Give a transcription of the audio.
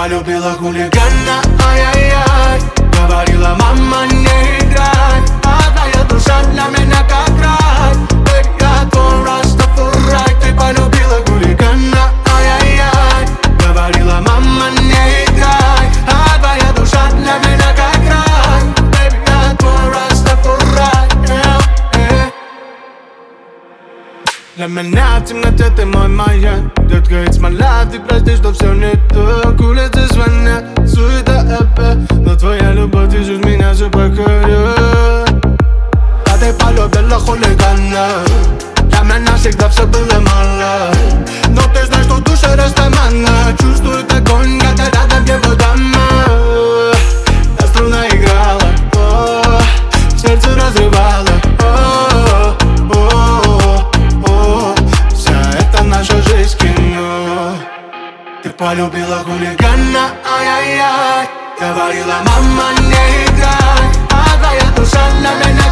полюбила хулигана, ай-яй-яй. Говорила, мама, не играй, а твоя душа для меня как рай. Эй, я твой Растафарай. Ты полюбила хулигана, ай-яй-яй. Говорила, мама, не играй, а твоя душа для меня как рай. Эй, я твой Растафарай. Для меня в темноте ты мой маяк. Детка, it's my life, ты прости, что все не так. Улицы звонят, суета опять, но твоя любовь движет меня все покоряет. А ты полюбила хулигана, для меня всегда все было мало. Но ты знаешь, что душа растамана. Чувствует огонь, когда рядом его дама. Я струна играла, сердце разрывало. Наша жизнь кино. Ты полюбила хулигана, ай-яй-яй. Говорила, мама, не играй, а твоя душа для меня